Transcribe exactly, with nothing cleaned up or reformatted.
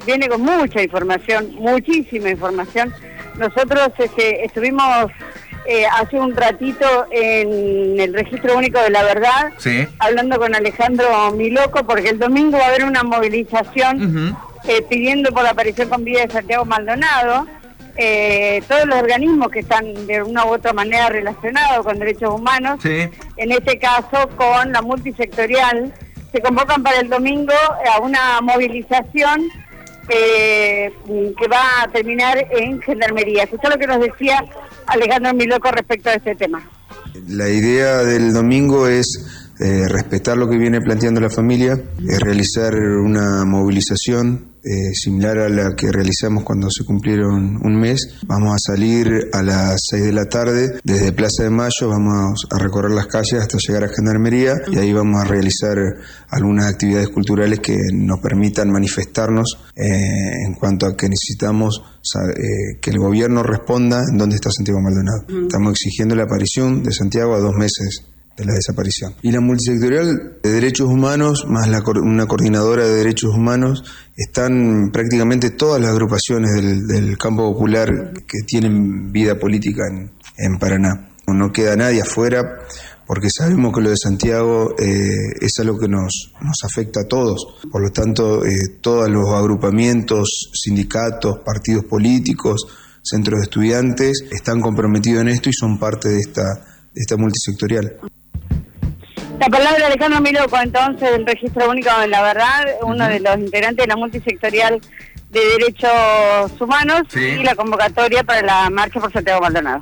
viene con mucha información, muchísima información. Nosotros este, estuvimos eh, hace un ratito en el Registro Único de la Verdad, sí, hablando con Alejandro Miloco, porque el domingo va a haber una movilización uh-huh. eh, pidiendo por la aparición con vida de Santiago Maldonado. Eh, todos los organismos que están de una u otra manera relacionados con derechos humanos, sí, en este caso con la multisectorial, se convocan para el domingo a una movilización eh, que va a terminar en Gendarmería. Escuchá lo que nos decía Alejandro Miloco respecto a este tema. La idea del domingo es eh, respetar lo que viene planteando la familia, es realizar una movilización eh, similar a la que realizamos cuando se cumplieron un mes. Vamos a salir a las seis de la tarde desde Plaza de Mayo, vamos a recorrer las calles hasta llegar a Gendarmería y ahí vamos a realizar algunas actividades culturales que nos permitan manifestarnos eh, en cuanto a que necesitamos eh, que el gobierno responda en dónde está Santiago Maldonado. Mm. Estamos exigiendo la aparición de Santiago a dos meses de la desaparición. Y la multisectorial de derechos humanos, más la, una coordinadora de derechos humanos, están prácticamente todas las agrupaciones del, del campo popular que tienen vida política en, en Paraná. No queda nadie afuera, porque sabemos que lo de Santiago eh, es algo que nos, nos afecta a todos. Por lo tanto, eh, todos los agrupamientos, sindicatos, partidos políticos, centros de estudiantes, están comprometidos en esto y son parte de esta, de esta multisectorial. La palabra de Alejandro Miloco, entonces, del Registro Único de la Verdad, uno de los integrantes de la multisectorial de derechos humanos, sí, y la convocatoria para la marcha por Santiago Maldonado.